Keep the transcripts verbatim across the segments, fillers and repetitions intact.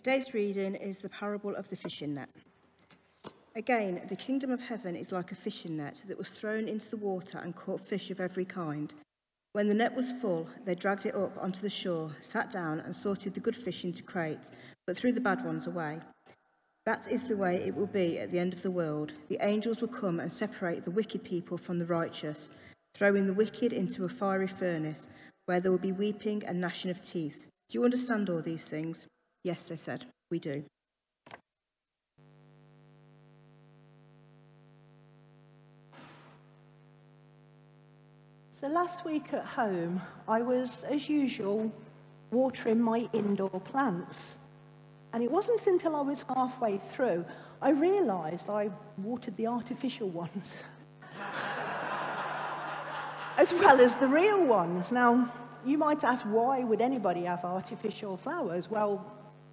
Today's reading is the parable of the fishing net. Again, the kingdom of heaven is like a fishing net that was thrown into the water and caught fish of every kind. When the net was full, they dragged it up onto the shore, sat down and sorted the good fish into crates, but threw the bad ones away. That is the way it will be at the end of the world. The angels will come and separate the wicked people from the righteous, throwing the wicked into a fiery furnace, where there will be weeping and gnashing of teeth. Do you understand all these things? Yes, they said, we do. So last week at home, I was, as usual, watering my indoor plants. And it wasn't until I was halfway through, I realised I watered the artificial ones, as well as the real ones. Now, you might ask, why would anybody have artificial flowers? Well,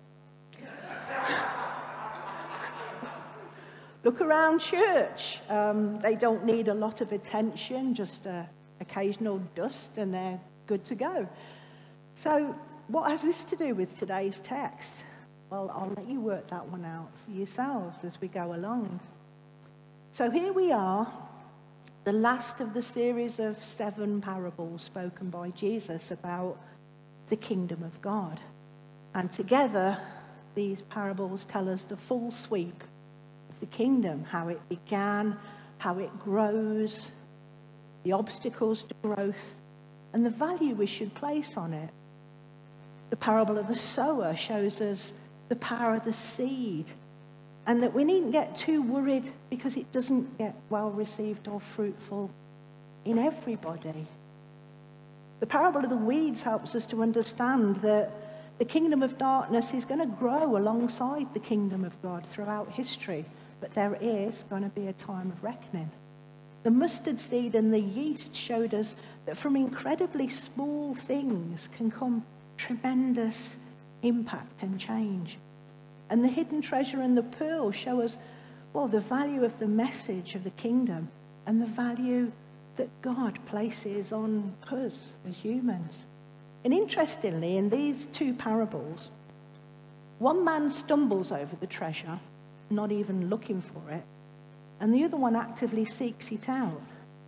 look around church. Um, they don't need a lot of attention, just uh, occasional dust, and they're good to go. So what has this to do with today's text? Well, I'll let you work that one out for yourselves as we go along. So here we are, the last of the series of seven parables spoken by Jesus about the kingdom of God. And together, these parables tell us the full sweep of the kingdom, how it began, how it grows, the obstacles to growth, and the value we should place on it. The parable of the sower shows us the power of the seed, and that we needn't get too worried because it doesn't get well received or fruitful in everybody. The parable of the weeds helps us to understand that the kingdom of darkness is going to grow alongside the kingdom of God throughout history, but there is going to be a time of reckoning. The mustard seed and the yeast showed us that from incredibly small things can come tremendous impact and change. And the hidden treasure and the pearl show us, well, the value of the message of the kingdom and the value that God places on us as humans. And interestingly, in these two parables, one man stumbles over the treasure, not even looking for it, and the other one actively seeks it out.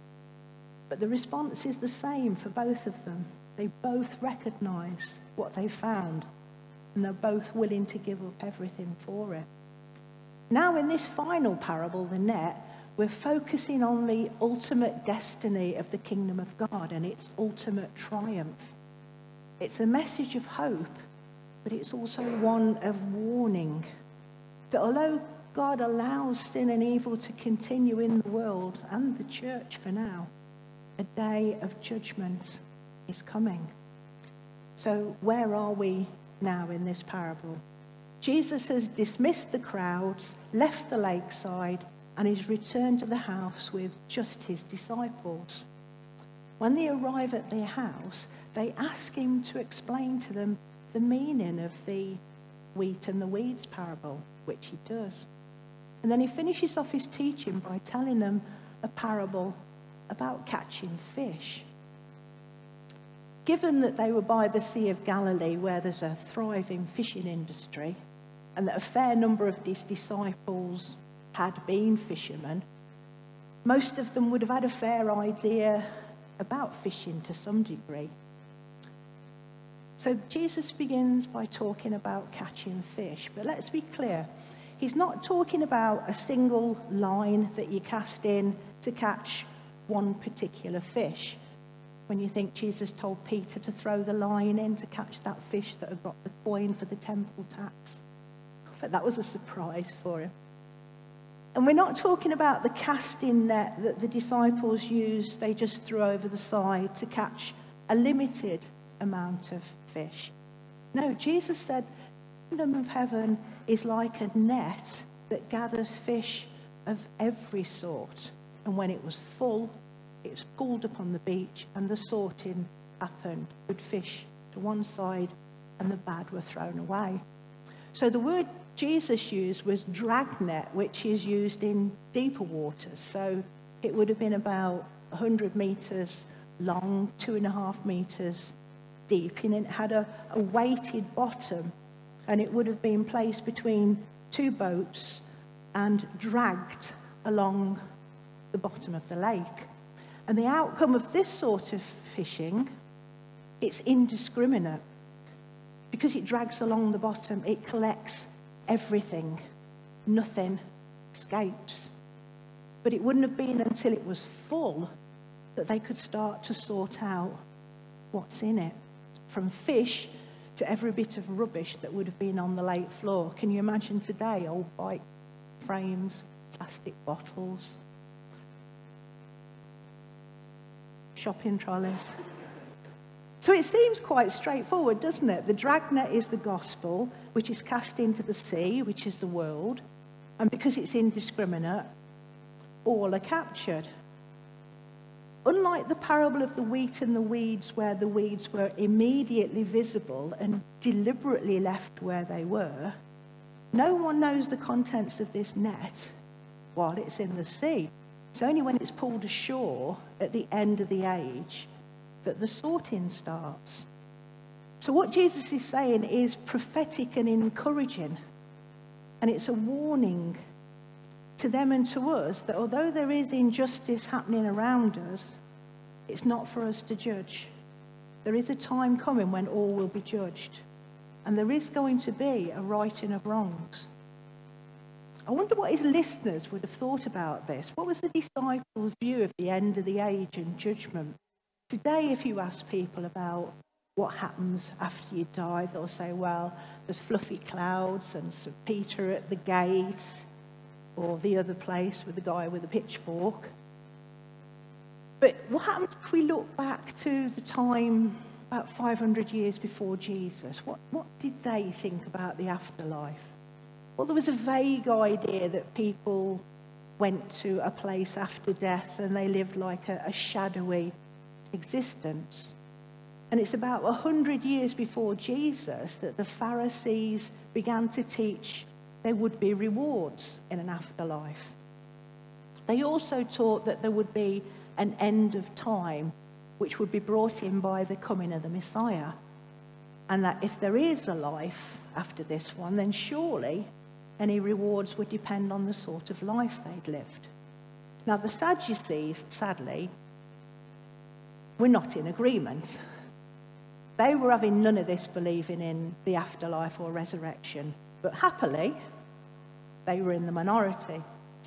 But the response is the same for both of them. They both recognize what they found, and they're both willing to give up everything for it. Now, in this final parable, the net, we're focusing on the ultimate destiny of the kingdom of God and its ultimate triumph. It's a message of hope, but it's also one of warning. That although God allows sin and evil to continue in the world and the church for now, a day of judgment is coming. So where are we now in this parable? Jesus has dismissed the crowds, left the lakeside, and is returned to the house with just his disciples. When they arrive at their house, they ask him to explain to them the meaning of the wheat and the weeds parable, which he does. And then he finishes off his teaching by telling them a parable about catching fish. Given that they were by the Sea of Galilee, where there's a thriving fishing industry, and that a fair number of his disciples had been fishermen, most of them would have had a fair idea about fishing to some degree. So Jesus begins by talking about catching fish. But let's be clear, he's not talking about a single line that you cast in to catch one particular fish. When you think Jesus told Peter to throw the line in to catch that fish that had got the coin for the temple tax. But that was a surprise for him. And we're not talking about the casting net that the disciples used, they just threw over the side to catch a limited amount of fish. No, Jesus said, the kingdom of heaven is like a net that gathers fish of every sort. And when it was full, it was pulled up on the beach and the sorting happened. Good fish to one side and the bad were thrown away. So the word Jesus used was dragnet, which is used in deeper waters. So it would have been about one hundred meters long, two and a half meters deep, and it had a, a weighted bottom. and it would have been placed between two boats and dragged along the bottom of the lake. And the outcome of this sort of fishing, it's indiscriminate. Because it drags along the bottom, it collects everything. Nothing escapes. But it wouldn't have been until it was full that they could start to sort out what's in it. From fish to every bit of rubbish that would have been on the lake floor. Can you imagine today, old bike frames, plastic bottles, shopping trolleys? So it seems quite straightforward, doesn't it? The dragnet is the gospel, which is cast into the sea, which is the world. And because it's indiscriminate, all are captured. Unlike the parable of the wheat and the weeds, where the weeds were immediately visible and deliberately left where they were, no one knows the contents of this net while it's in the sea. It's only when it's pulled ashore at the end of the age that the sorting starts. So what Jesus is saying is prophetic and encouraging. And it's a warning to them and to us that although there is injustice happening around us, it's not for us to judge. There is a time coming when all will be judged. And there is going to be a righting of wrongs. I wonder what his listeners would have thought about this. What was the disciples' view of the end of the age and judgment? Today, if you ask people about what happens after you die, they'll say, well, there's fluffy clouds and Saint Peter at the gate, or the other place with the guy with the pitchfork. But what happens if we look back to the time about five hundred years before Jesus? What, what did they think about the afterlife? Well, there was a vague idea that people went to a place after death and they lived like a, a shadowy existence. And it's about one hundred years before Jesus that the Pharisees began to teach there would be rewards in an afterlife. They also taught that there would be an end of time which would be brought in by the coming of the Messiah. And that if there is a life after this one, then surely any rewards would depend on the sort of life they'd lived. Now the Sadducees, sadly, were not in agreement. They were having none of this believing in the afterlife or resurrection. But happily, they were in the minority.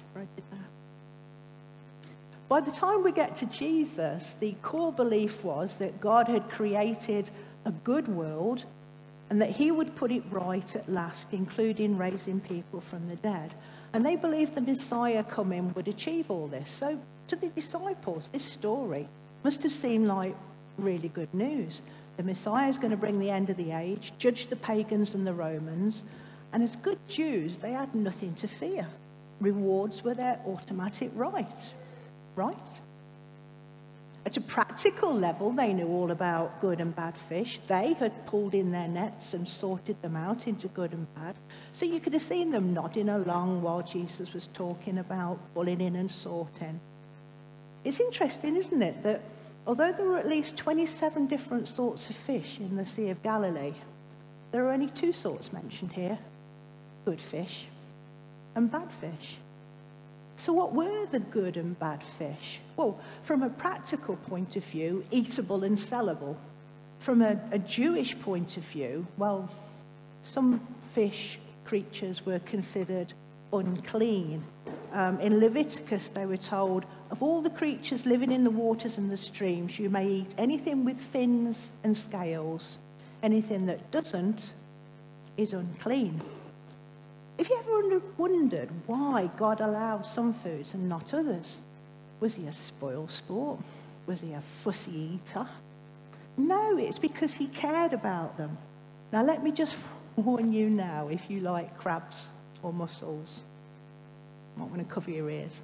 By the time we get to Jesus, the core belief was that God had created a good world and that he would put it right at last, including raising people from the dead. And they believed the Messiah coming would achieve all this. So to the disciples, this story must have seemed like really good news. The Messiah is going to bring the end of the age, judge the pagans and the Romans, and as good Jews, they had nothing to fear. Rewards were their automatic right. Right? At a practical level, they knew all about good and bad fish. They had pulled in their nets and sorted them out into good and bad. So you could have seen them nodding along while Jesus was talking about pulling in and sorting. It's interesting, isn't it, that although there were at least twenty-seven different sorts of fish in the Sea of Galilee, there are only two sorts mentioned here, good fish and bad fish. So what were the good and bad fish? Well, from a practical point of view, eatable and sellable. From a, a Jewish point of view, well, some fish creatures were considered unclean. Um, in Leviticus, they were told, of all the creatures living in the waters and the streams, you may eat anything with fins and scales. Anything that doesn't is unclean. Have you ever wondered why God allowed some foods and not others? Was he a spoil sport? Was he a fussy eater? No, it's because he cared about them. Now let me just warn you now, if you like crabs or mussels, I'm not going to cover your ears.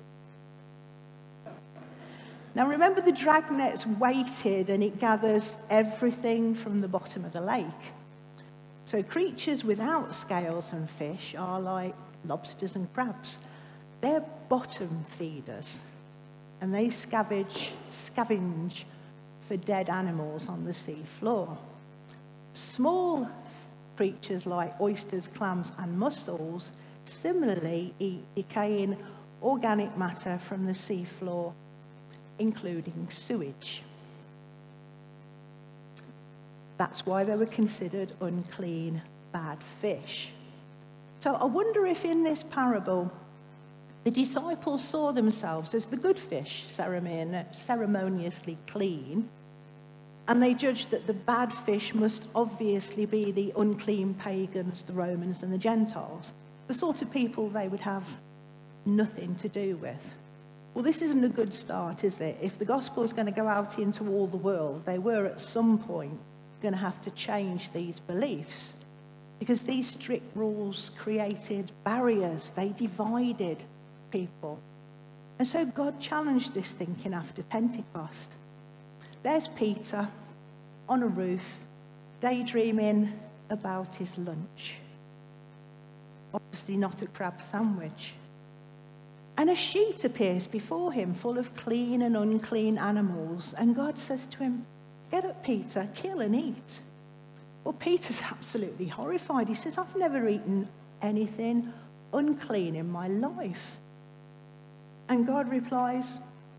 Now remember, the dragnet's weighted and it gathers everything from the bottom of the lake. So creatures without scales and fish are like lobsters and crabs. They're bottom feeders, and they scavenge, scavenge for dead animals on the sea floor. Small creatures like oysters, clams and mussels similarly eat decaying organic matter from the seafloor, including sewage. That's why they were considered unclean, bad fish. So I wonder if in this parable, the disciples saw themselves as the good fish, ceremoniously clean, and they judged that the bad fish must obviously be the unclean pagans, the Romans and the Gentiles, the sort of people they would have nothing to do with. Well, this isn't a good start, is it? If the gospel is going to go out into all the world, they were at some point going to have to change these beliefs, because these strict rules created barriers. They divided people. And so God challenged this thinking after Pentecost. There's Peter on a roof, daydreaming about his lunch. Obviously not a crab sandwich. And a sheet appears before him full of clean and unclean animals. And God says to him, "Get up, Peter, kill and eat." Well, Peter's absolutely horrified. He says, "I've never eaten anything unclean in my life." And God replies,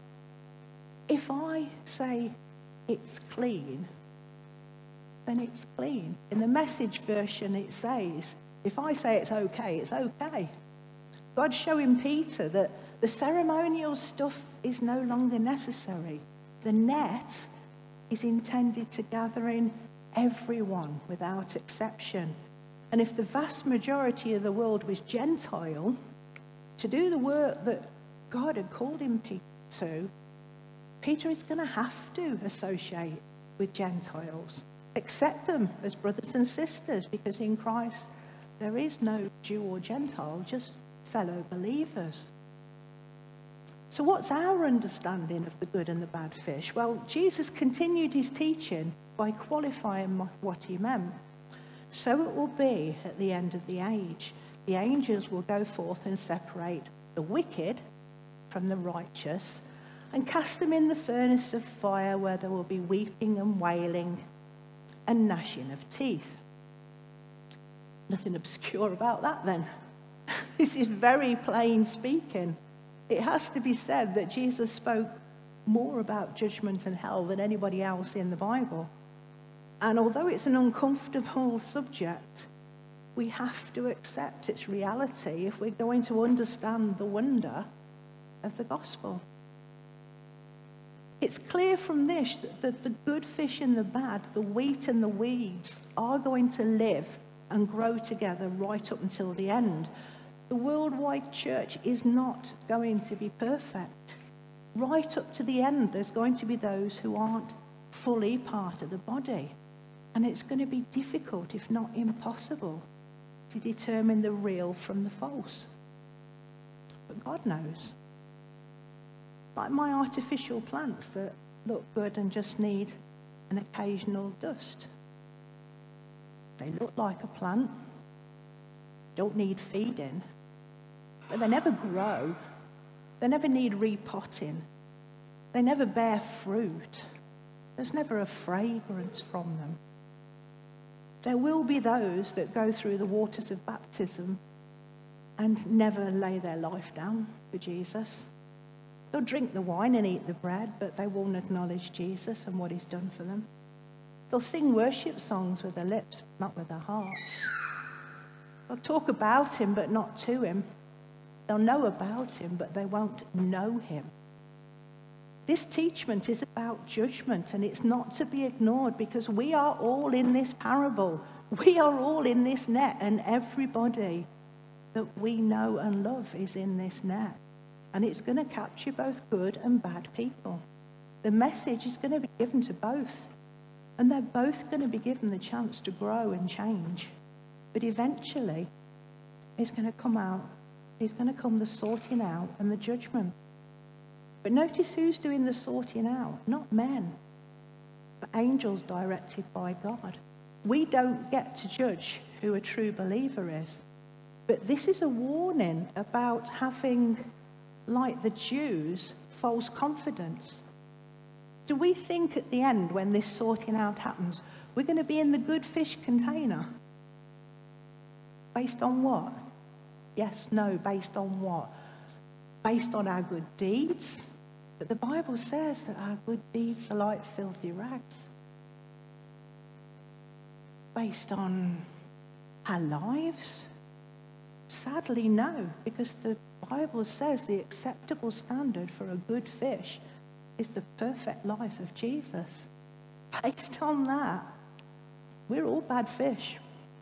"If I say it's clean, then it's clean." In the Message version, it says, if I say it's okay, it's okay. God's showing Peter that the ceremonial stuff is no longer necessary. The net is intended to gather in everyone without exception. And if the vast majority of the world was Gentile, to do the work that God had called him to, Peter is going to have to associate with Gentiles, accept them as brothers and sisters, because in Christ there is no Jew or Gentile, just fellow believers. So what's our understanding of the good and the bad fish? Well, Jesus continued his teaching by qualifying what he meant. So it will be at the end of the age. The angels will go forth and separate the wicked from the righteous and cast them in the furnace of fire, where there will be weeping and wailing and gnashing of teeth. Nothing obscure about that then. This is very plain speaking. It has to be said that Jesus spoke more about judgment and hell than anybody else in the Bible. And although it's an uncomfortable subject, we have to accept its reality if we're going to understand the wonder of the gospel. It's clear from this that the good fish and the bad, the wheat and the weeds, are going to live and grow together right up until the end. The worldwide church is not going to be perfect. Right up to the end, there's going to be those who aren't fully part of the body. And it's going to be difficult, if not impossible, to determine the real from the false. But God knows. Like my artificial plants that look good and just need an occasional dust. They look like a plant, don't need feeding, but they never grow. They never need repotting. They never bear fruit. There's never a fragrance from them. There will be those that go through the waters of baptism and never lay their life down for Jesus. They'll drink the wine and eat the bread, but they won't acknowledge Jesus and what he's done for them. They'll sing worship songs with their lips, not with their hearts. They'll talk about him, but not to him. They'll know about him, but they won't know him. This teachment is about judgment, and it's not to be ignored, because we are all in this parable. We are all in this net, and everybody that we know and love is in this net. And it's going to capture both good and bad people. The message is going to be given to both. And they're both going to be given the chance to grow and change. But eventually, it's going to come out. It's going to come the sorting out and the judgment. But notice who's doing the sorting out. Not men, but angels directed by God. We don't get to judge who a true believer is. But this is a warning about having, like the Jews, false confidence. Do we think at the end, when this sorting out happens, we're going to be in the good fish container? Based on what? Yes, no, based on what? Based on our good deeds. But the Bible says that our good deeds are like filthy rags. Based on our lives? Sadly, no, because the Bible says the acceptable standard for a good fish is the perfect life of Jesus. Based on that, we're all bad fish.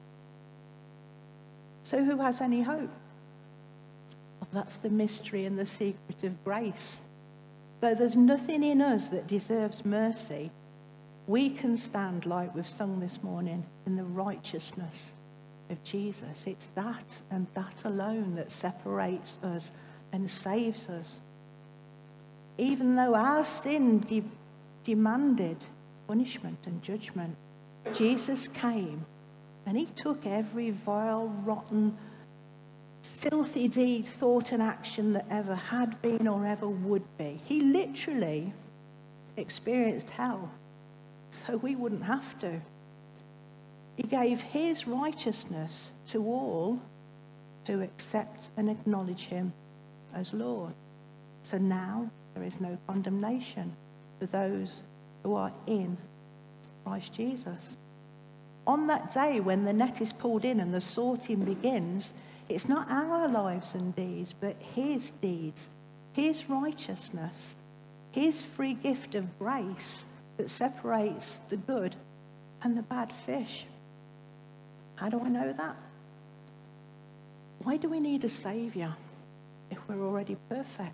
So who has any hope? Well, that's the mystery and the secret of grace. Though there's nothing in us that deserves mercy, we can stand, like we've sung this morning, in the righteousness of Jesus. It's that and that alone that separates us and saves us. Even though our sin de- demanded punishment and judgment, Jesus came and he took every vile, rotten, filthy deed, thought and action that ever had been or ever would be. He literally experienced hell so we wouldn't have to. He gave his righteousness to all who accept and acknowledge him as Lord. So now there is no condemnation for those who are in Christ Jesus. On that day when the net is pulled in and the sorting begins, it's not our lives and deeds, but his deeds, his righteousness, his free gift of grace that separates the good and the bad fish. How do I know that? Why do we need a saviour if we're already perfect?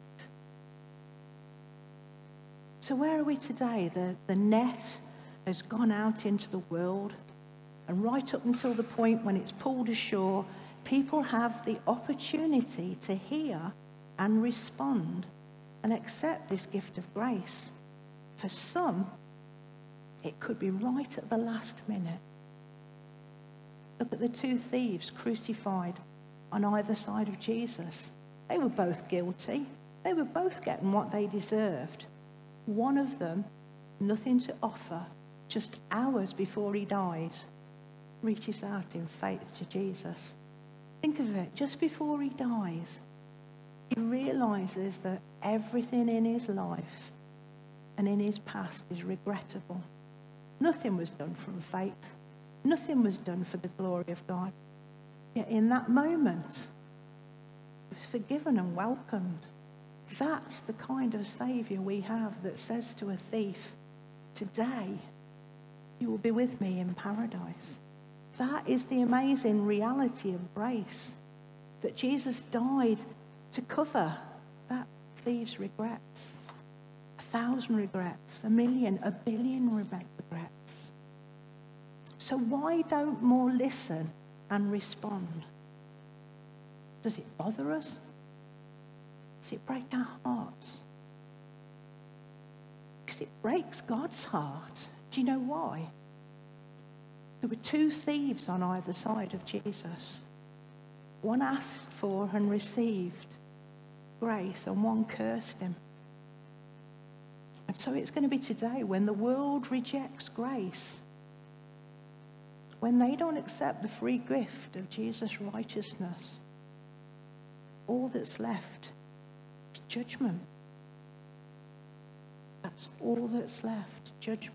So where are we today? The, the net has gone out into the world, and right up until the point when it's pulled ashore, people have the opportunity to hear and respond and accept this gift of grace. For some, it could be right at the last minute. Look at the two thieves crucified on either side of Jesus. They were both guilty. They were both getting what they deserved. One of them, nothing to offer, just hours before he dies, reaches out in faith to Jesus. Think of it, just before he dies, he realizes that everything in his life and in his past is regrettable. Nothing was done from faith. Nothing was done for the glory of God. Yet in that moment, he was forgiven and welcomed. That's the kind of Saviour we have that says to a thief, today you will be with me in paradise. That is the amazing reality of grace, that Jesus died to cover that thief's regrets. A thousand regrets, a million, a billion regrets. So why don't more listen and respond? Does it bother us? Does it break our hearts? Because it breaks God's heart. Do you know why? There were two thieves on either side of Jesus. One asked for and received grace, and one cursed him. And so it's going to be today when the world rejects grace, when they don't accept the free gift of Jesus' righteousness, all that's left is judgment. That's all that's left, judgment.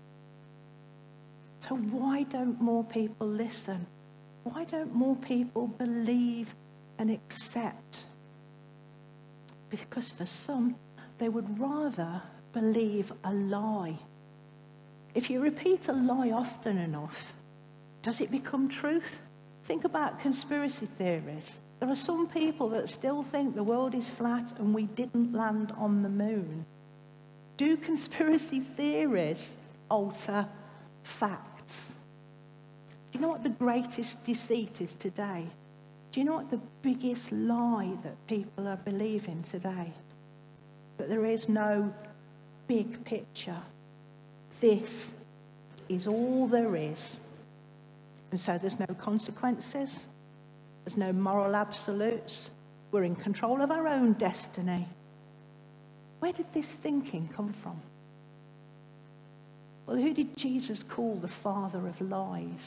So why don't more people listen? Why don't more people believe and accept? Because for some, they would rather believe a lie. If you repeat a lie often enough, does it become truth? Think about conspiracy theories. There are some people that still think the world is flat and we didn't land on the moon. Do conspiracy theories alter facts? Do you know what the greatest deceit is today? Do you know what the biggest lie that people are believing today? That there is no big picture. This is all there is. And so there's no consequences. There's no moral absolutes. We're in control of our own destiny. Where did this thinking come from? Well, who did Jesus call the father of lies?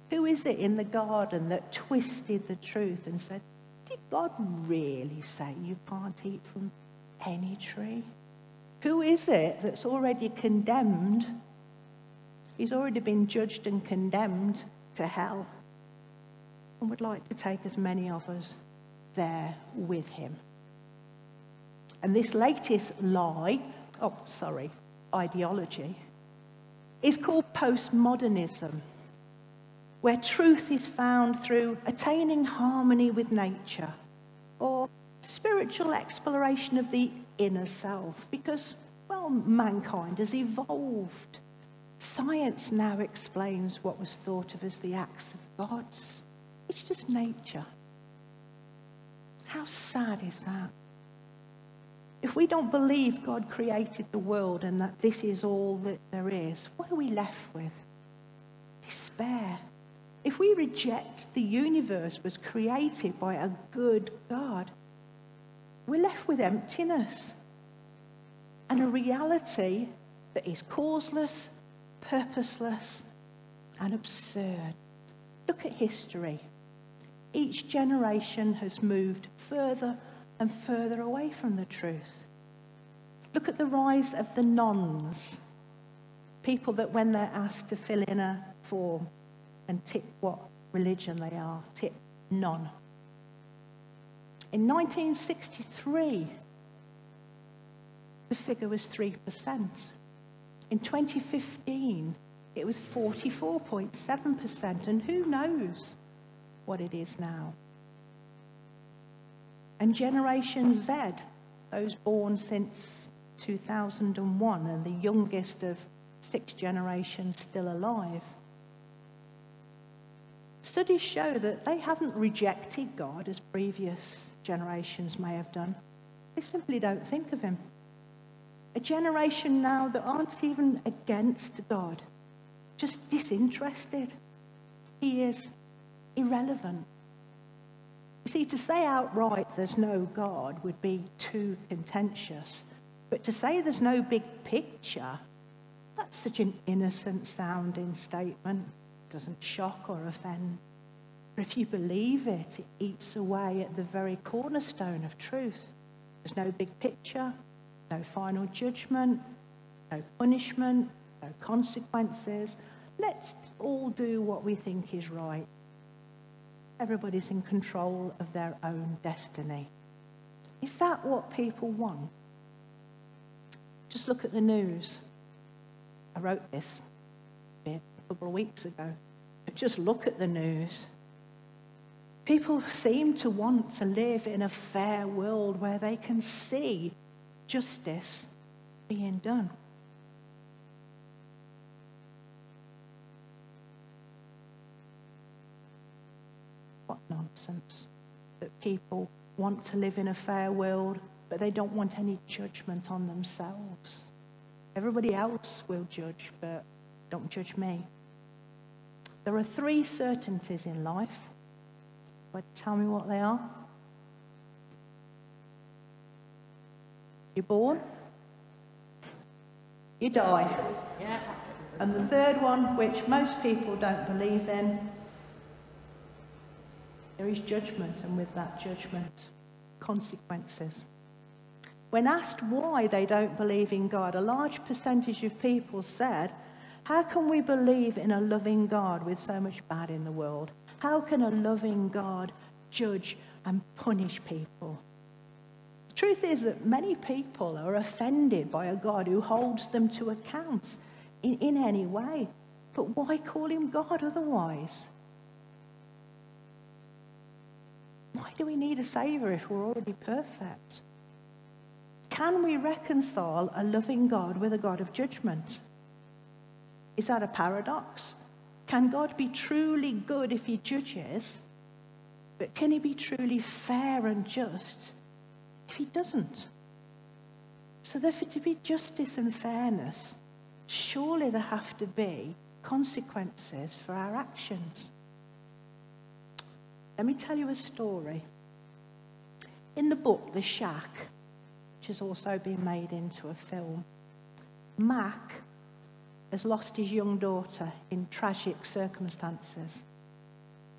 Who is it in the garden that twisted the truth and said, did God really say you can't eat from any tree? Who is it that's already condemned? He's already been judged and condemned to hell and would like to take as many of us there with him. And this latest lie, oh, sorry, ideology, is called postmodernism, where truth is found through attaining harmony with nature or spiritual exploration of the inner self, because, well, mankind has evolved. Science now explains what was thought of as the acts of gods. It's just nature. How sad is that? If we don't believe God created the world and that this is all that there is, what are we left with? Despair. If we reject the universe was created by a good God, we're left with emptiness and a reality that is causeless, purposeless, and absurd. Look at history. Each generation has moved further and further away from the truth. Look at the rise of the nones, people that when they're asked to fill in a form and tick what religion they are, tick none. In nineteen sixty-three, the figure was three percent. In twenty fifteen, it was forty-four point seven percent, and who knows what it is now. And Generation Z, those born since two thousand one and the youngest of six generations still alive, studies show that they haven't rejected God as previous generations may have done. They simply don't think of him. A generation now that aren't even against God, just disinterested. He is irrelevant. You see, to say outright there's no God would be too contentious. But to say there's no big picture, that's such an innocent sounding statement. It doesn't shock or offend. But if you believe it, it eats away at the very cornerstone of truth. There's no big picture, no final judgment, no punishment, no consequences. Let's all do what we think is right. Everybody's in control of their own destiny. Is that what people want? Just look at the news. I wrote this a couple of weeks ago. But just look at the news. People seem to want to live in a fair world where they can see justice being done. What nonsense that people want to live in a fair world, but they don't want any judgment on themselves. Everybody else will judge, but don't judge me. There are three certainties in life. But tell me what they are. You're born. You die. Yeah. And the third one, which most people don't believe in, there is judgment, and with that judgment, consequences. When asked why they don't believe in God, a large percentage of people said, how can we believe in a loving God with so much bad in the world? How can a loving God judge and punish people? The truth is that many people are offended by a God who holds them to account in, in any way. But why call him God otherwise? Why do we need a saviour if we're already perfect? Can we reconcile a loving God with a God of judgment? Is that a paradox? Can God be truly good if he judges, but can he be truly fair and just if he doesn't? So therefore, to be justice and fairness, surely there have to be consequences for our actions. Let me tell you a story. In the book, The Shack, which has also been made into a film, Mac has lost his young daughter in tragic circumstances.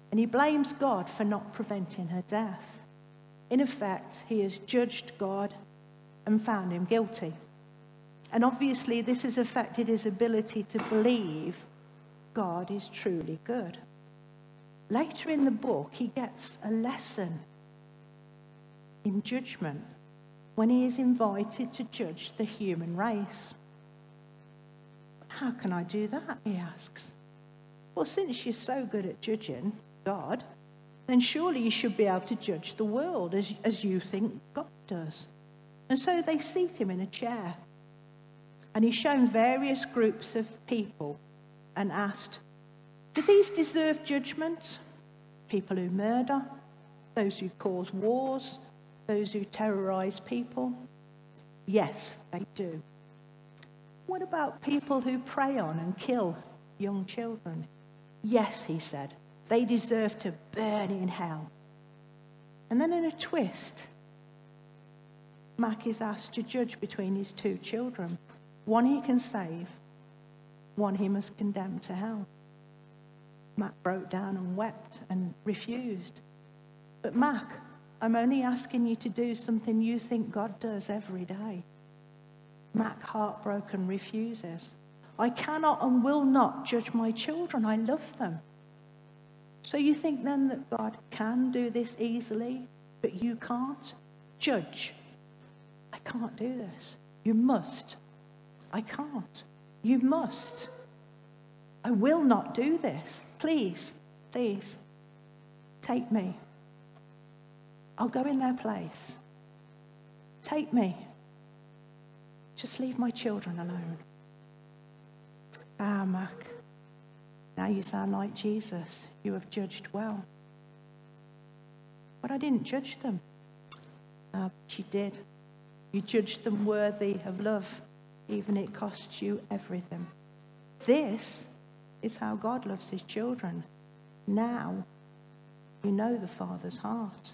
And he blames God for not preventing her death. In effect, he has judged God and found him guilty. And obviously, this has affected his ability to believe God is truly good. Later in the book, he gets a lesson in judgment when he is invited to judge the human race. How can I do that? He asks. Well, since you're so good at judging God, then surely you should be able to judge the world as, as you think God does. And so they seat him in a chair. And he's shown various groups of people and asked, do these deserve judgment? People who murder, those who cause wars, those who terrorize people? Yes, they do. What about people who prey on and kill young children? Yes, he said, they deserve to burn in hell. And then in a twist, Mac is asked to judge between his two children. One he can save, one he must condemn to hell. Mac broke down and wept and refused. But Mac, I'm only asking you to do something you think God does every day. Mac, heartbroken, refuses. I cannot and will not judge my children. I love them. So you think then that God can do this easily, but you can't? Judge. I can't do this. You must. I can't. You must. I will not do this. Please, please, take me. I'll go in their place. Take me. Just leave my children alone. Ah, Mac, now you sound like Jesus. You have judged well. But I didn't judge them. Ah, but you did. You judged them worthy of love, even it costs you everything. This is how God loves his children. Now you know the Father's heart.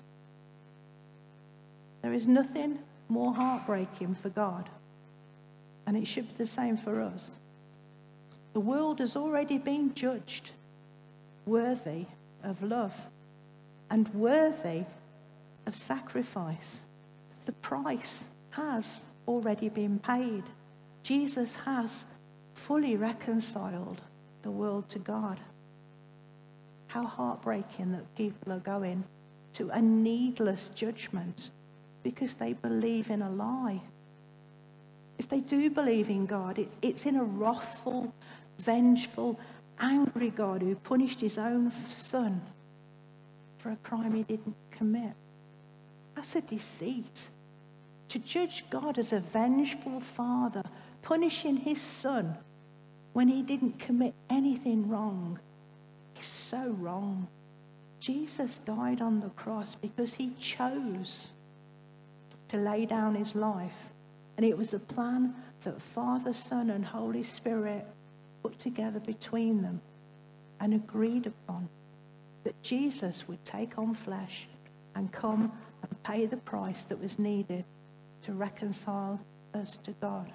There is nothing more heartbreaking for God, and it should be the same for us. The world has already been judged worthy of love and worthy of sacrifice. The price has already been paid. Jesus has fully reconciled the world to God. How heartbreaking that people are going to a needless judgment because they believe in a lie. If they do believe in God, it, it's in a wrathful, vengeful, angry God who punished his own son for a crime he didn't commit. That's a deceit. To judge God as a vengeful father, punishing his son when he didn't commit anything wrong, is so wrong. Jesus died on the cross because he chose to lay down his life. And it was a plan that Father, Son, and Holy Spirit put together between them and agreed upon, that Jesus would take on flesh and come and pay the price that was needed to reconcile us to God.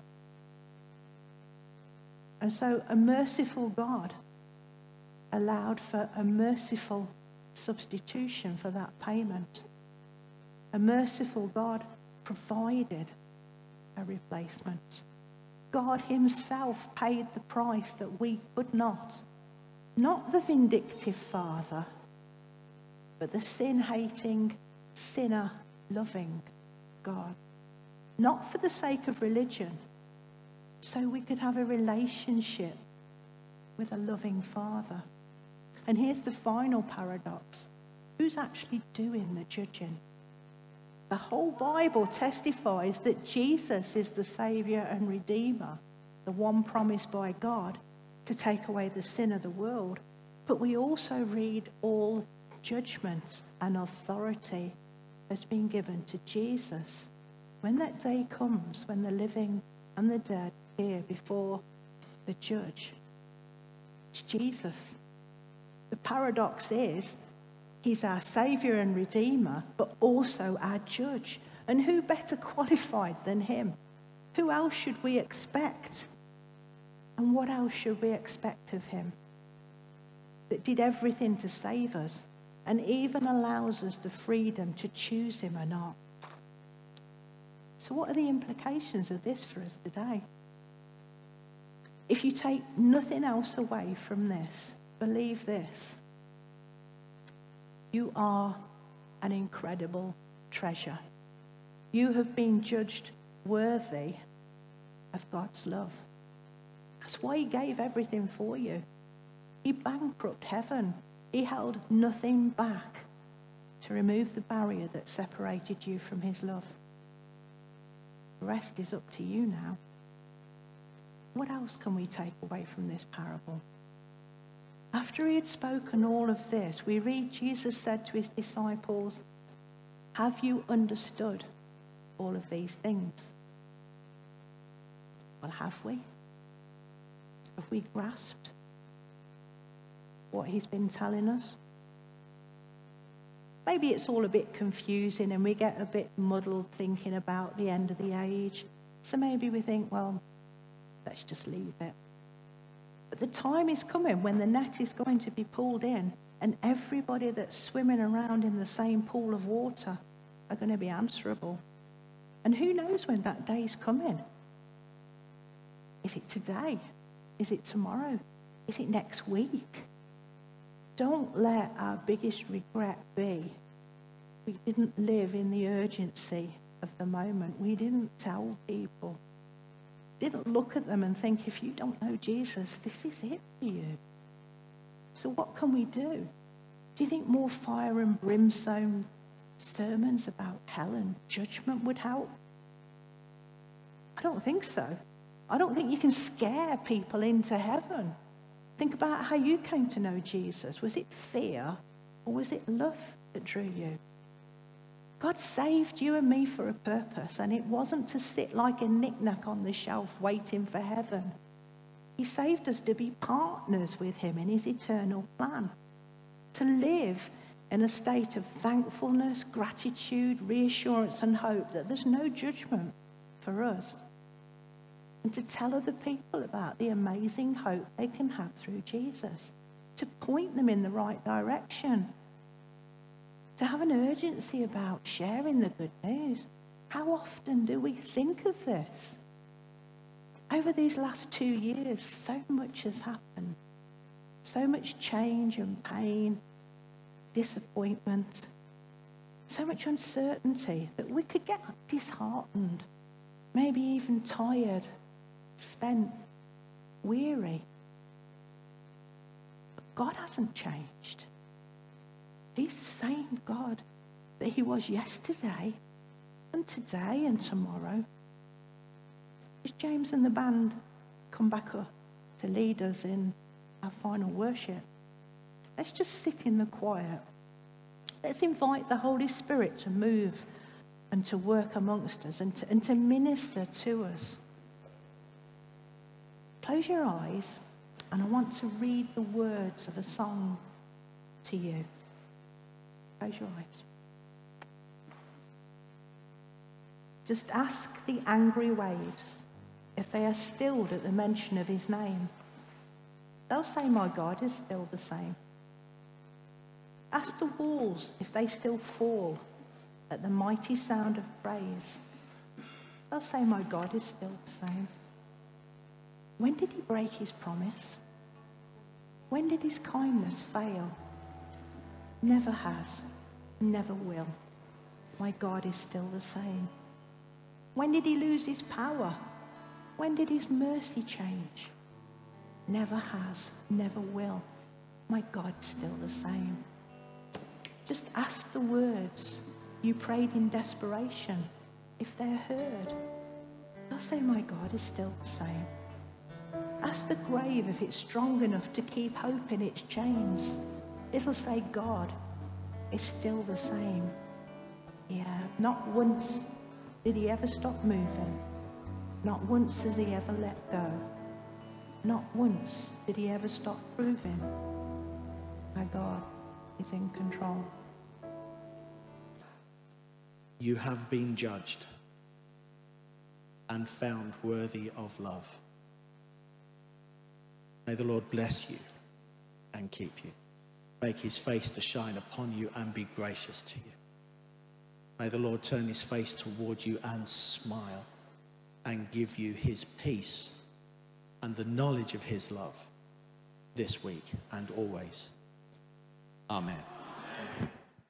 And so a merciful God allowed for a merciful substitution for that payment. A merciful God provided a replacement. God himself paid the price that we could not. Not the vindictive Father, but the sin-hating, sinner-loving God. Not for the sake of religion, so we could have a relationship with a loving Father. And here's the final paradox. Who's actually doing the judging? The whole Bible testifies that Jesus is the Saviour and Redeemer, the one promised by God to take away the sin of the world. But we also read all judgment and authority has been given to Jesus. When that day comes, when the living and the dead appear before the judge, it's Jesus. The paradox is, he's our Saviour and Redeemer, but also our judge. And who better qualified than him? Who else should we expect? And what else should we expect of him? That did everything to save us, and even allows us the freedom to choose him or not. So what are the implications of this for us today? If you take nothing else away from this, believe this: you are an incredible treasure. You have been judged worthy of God's love. That's why he gave everything for you. He bankrupted heaven. He held nothing back to remove the barrier that separated you from his love. The rest is up to you now. What else can we take away from this parable? After he had spoken all of this, we read Jesus said to his disciples, "Have you understood all of these things?" Well, have we? Have we grasped what he's been telling us? Maybe it's all a bit confusing and we get a bit muddled thinking about the end of the age. So maybe we think, well, let's just leave it. But the time is coming when the net is going to be pulled in and everybody that's swimming around in the same pool of water are going to be answerable. And who knows when that day's coming? Is it today? Is it tomorrow? Is it next week? Don't let our biggest regret be we didn't live in the urgency of the moment. We didn't tell people. Didn't look at them and think, if you don't know Jesus, this is it for you. So what can we do? Do you think more fire and brimstone sermons about hell and judgment would help? I don't think so. I don't think you can scare people into heaven. Think about how you came to know Jesus. Was it fear or was it love that drew you? God saved you and me for a purpose, and it wasn't to sit like a knick-knack on the shelf waiting for heaven. He saved us to be partners with him in his eternal plan, to live in a state of thankfulness, gratitude, reassurance and hope that there's no judgment for us, and to tell other people about the amazing hope they can have through Jesus, to point them in the right direction, to have an urgency about sharing the good news. How often do we think of this? Over these last two years, so much has happened. So much change and pain, disappointment, so much uncertainty that we could get disheartened, maybe even tired, spent, weary. But God hasn't changed. He's the same God that he was yesterday and today and tomorrow. As James and the band come back up to lead us in our final worship, let's just sit in the quiet. Let's invite the Holy Spirit to move and to work amongst us and to, and to minister to us. Close your eyes, and I want to read the words of a song to you. Close your eyes. Just ask the angry waves if they are stilled at the mention of his name. They'll say, my God is still the same. Ask the walls if they still fall at the mighty sound of praise. They'll say, my God is still the same. When did he break his promise? When did his kindness fail? Never has, never will. My God is still the same. When did he lose his power? When did his mercy change? Never has, never will. My God's still the same. Just ask the words you prayed in desperation if they're heard. They'll say, my God is still the same. Ask the grave if it's strong enough to keep hope in its chains. It'll say, God is still the same. Yeah, not once did he ever stop moving. Not once has he ever let go. Not once did he ever stop proving my God is in control. You have been judged and found worthy of love. May the Lord bless you and keep you. make his face to shine upon you and be gracious to you. May the Lord turn his face toward you and smile and give you his peace and the knowledge of his love this week and always. Amen.